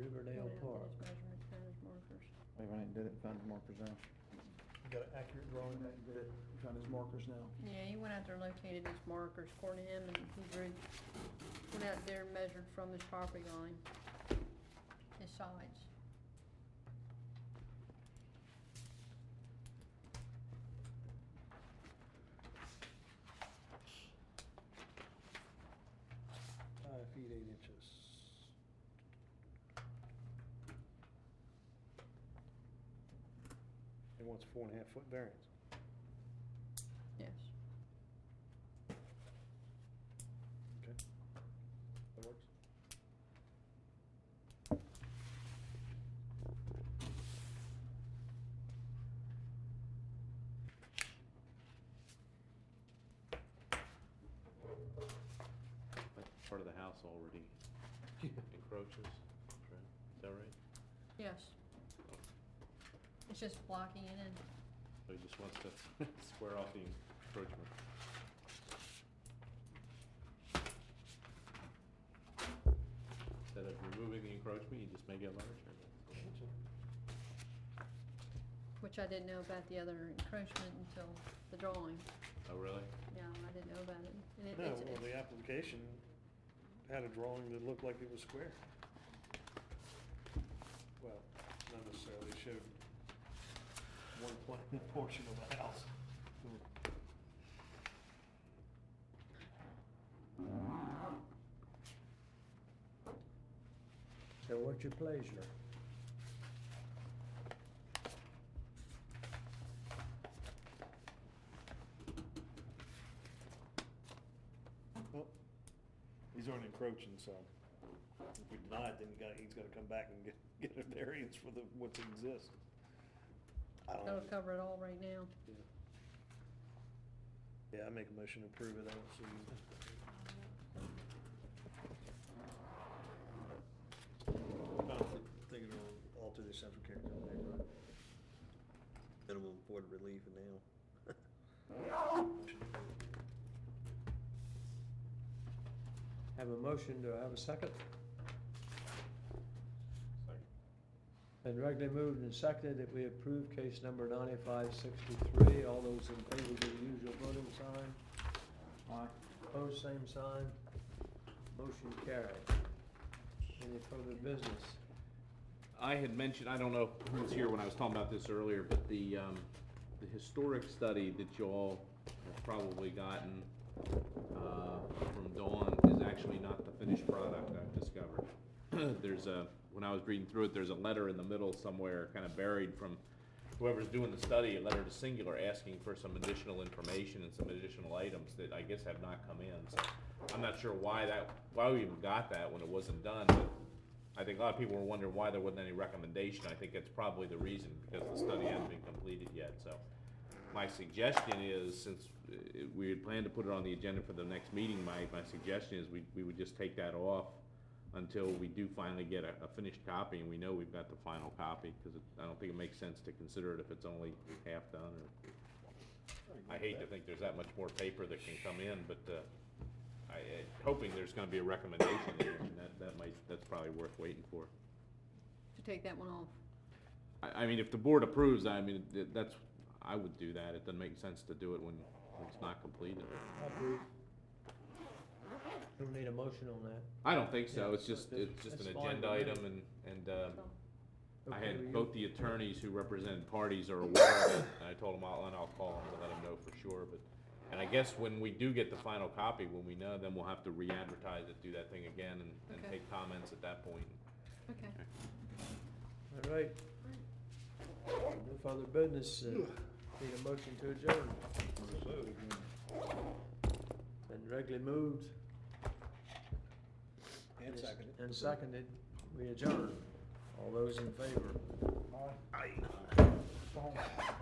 Riverdale Went out Park. with his measurements, found his markers. We went and did it, found the markers now. Got an accurate drawing that you did, found his markers now. Yeah, he went out there and located his markers according to him, and he went out there and measured from his property line, his sides. Feet 8 inches. He wants 4.5 foot variance. Yes. Okay. That works. That part of the house already encroaches, right? Is that right? Yes. It's just blocking it in. So he just wants to square off the encroachment. Instead of removing the encroachment, you just make it larger. Which I didn't know about the other encroachment until the drawing. Oh, really? Yeah, I didn't know about it. And it, No, it's, well, the application had a drawing that looked like it was square. Well, not necessarily, it showed one portion of the house. So what's your pleasure? Well, he's already encroaching, so if we deny it, then he's gotta come back and get a variance for what exists. I don't know. that'll cover it all right now. Yeah, I make a motion to approve it, I don't see. I don't think it'll alter the central character of the neighborhood. Minimum board relief now. Have a motion, do I have a second? Second. Been regularly moved and seconded that we approve case number 9563. All those in favor give the usual voting sign. Aye. Opposed, same sign. Motion carried. Any further business? I had mentioned, I don't know who was here when I was talking about this earlier, but the historic study that you all have probably gotten from Dawn is actually not the finished product, I've discovered. When I was reading through it, there's a letter in the middle somewhere, kind of buried from whoever's doing the study, a letter to Singular asking for some additional information and some additional items that I guess have not come in. So I'm not sure why we even got that when it wasn't done, but I think a lot of people were wondering why there wasn't any recommendation. I think that's probably the reason, because the study hasn't been completed yet. So my suggestion is, since we had planned to put it on the agenda for the next meeting, my suggestion is we would just take that off until we do finally get a finished copy, and we know we've got the final copy, because I don't think it makes sense to consider it if it's only half done. I hate to think there's that much more paper that can come in, but hoping there's gonna be a recommendation there, and that's probably worth waiting for. To take that one off. I mean, if the board approves, I mean, I would do that. It doesn't make sense to do it when it's not completed. I approve. Don't need a motion on that. I don't think so. Yeah, it's just an that's fine agenda with me. item, and I Okay with had you? both the attorneys who represented parties are aware of it, and I told them I'll call them to let them know for sure, and I guess when we do get the final copy, when we know, then we'll have to re-advertise it, do that thing again, and Okay. take comments at that point. Okay. All right. No further business. Need a motion to adjourn. Been regularly moved. And seconded. And seconded. We adjourn. All those in favor? Aye.